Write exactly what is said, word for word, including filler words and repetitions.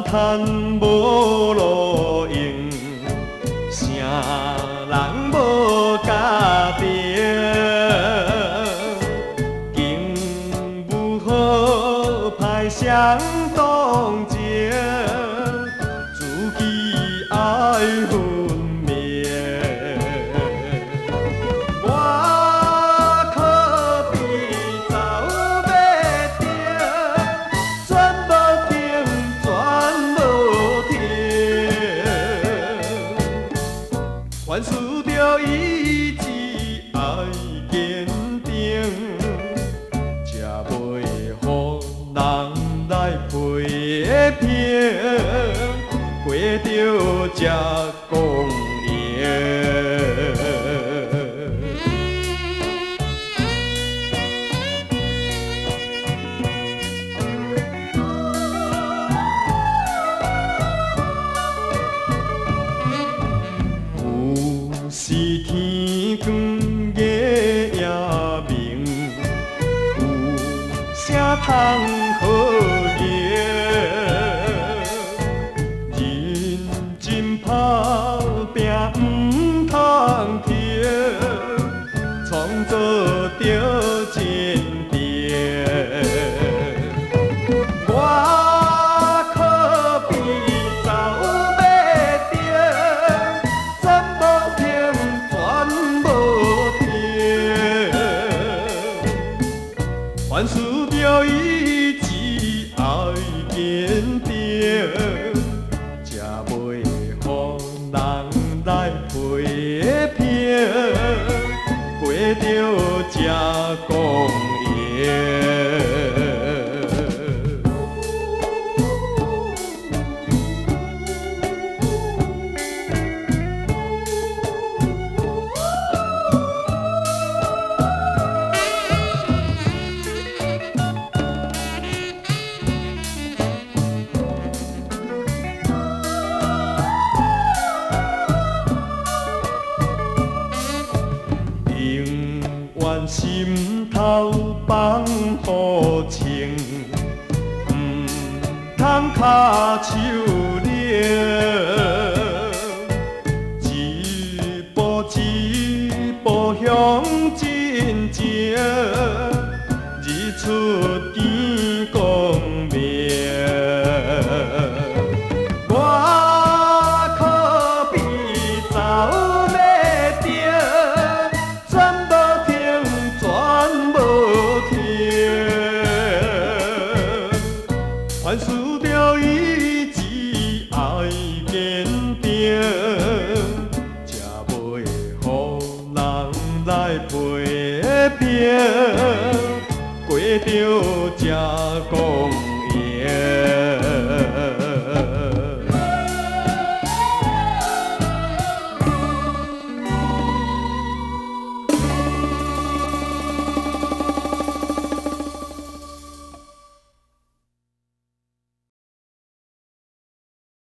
趁无路用，啥人无家庭？经不好歹相同情，自己爱分明。我可比走马灯，转无停，转无停，凡事着意志爱坚定，才袂予人来批评，过着才公赢。有时天光月也明，有啥通好赢？认真打拼毋通停，创造着前程。我可比走马灯，转无停，转无停，凡事着意志爱坚定，才袂予人来批评，过着才公赢。永远心头放雨情，毋通骹手冷，一步一步向前行，日出天光明。我可比走马灯，转无停，转无停，凡事着意志爱坚定，才袂予人来批评，过着才公